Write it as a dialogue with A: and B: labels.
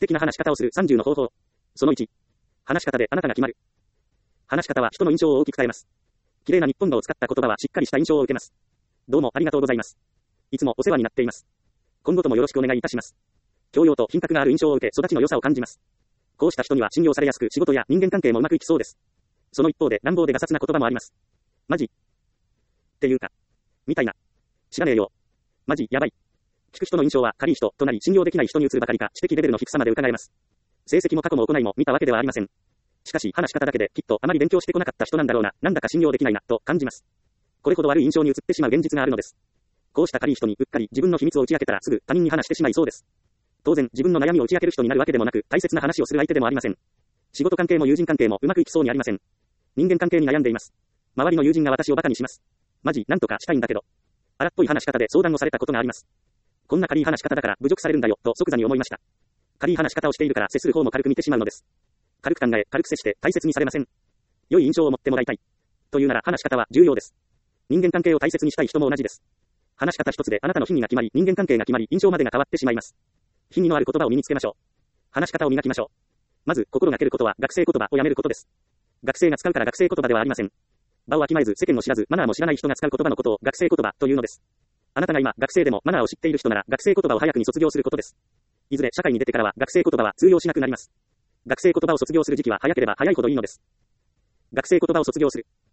A: 適な話し方をする30の方法。その1。話し方であなたが決まる。話し方は人の印象を大きく変えます。綺麗な日本語を使った言葉はしっかりした印象を受けます。どうもありがとうございます。いつもお世話になっています。今後ともよろしくお願いいたします。教養と品格がある印象を受け育ちの良さを感じます。こうした人には信用されやすく仕事や人間関係もうまくいきそうです。その一方で乱暴でガサツな言葉もあります。マジっていうか、みたいな。知らねえよ。マジやばい。聞く人の印象は軽い人となり信用できない人に移るばかりか知的レベルの低さまで伺えます。成績も過去も行いも見たわけではありません。しかし話し方だけできっとあまり勉強してこなかった人なんだろうな、なんだか信用できないなと感じます。これほど悪い印象に移ってしまう現実があるのです。こうした軽い人にうっかり自分の秘密を打ち明けたらすぐ他人に話してしまいそうです。当然自分の悩みを打ち明ける人になるわけでもなく大切な話をする相手でもありません。仕事関係も友人関係もうまくいきそうにありません。人間関係に悩んでいます。周りの友人が私をバカにします。マジなんとかしたいんだけど。荒っぽい話し方で相談をされたことがあります。こんな軽い話し方だから侮辱されるんだよと即座に思いました。軽い話し方をしているから接する方も軽く見てしまうのです。軽く考え軽く接して大切にされません。良い印象を持ってもらいたい。というなら話し方は重要です。人間関係を大切にしたい人も同じです。話し方一つであなたの品位が決まり人間関係が決まり印象までが変わってしまいます。品位のある言葉を身につけましょう。話し方を磨きましょう。まず心がけることは学生言葉をやめることです。学生が使うから学生言葉ではありません。場をわきまえず世間も知らずマナーも知らない人が使う言葉のことを学生言葉というのです。あなたが今学生でもマナーを知っている人なら学生言葉を早くに卒業することです。いずれ社会に出てからは学生言葉は通用しなくなります。学生言葉を卒業する時期は早ければ早いほどいいのです。学生言葉を卒業する。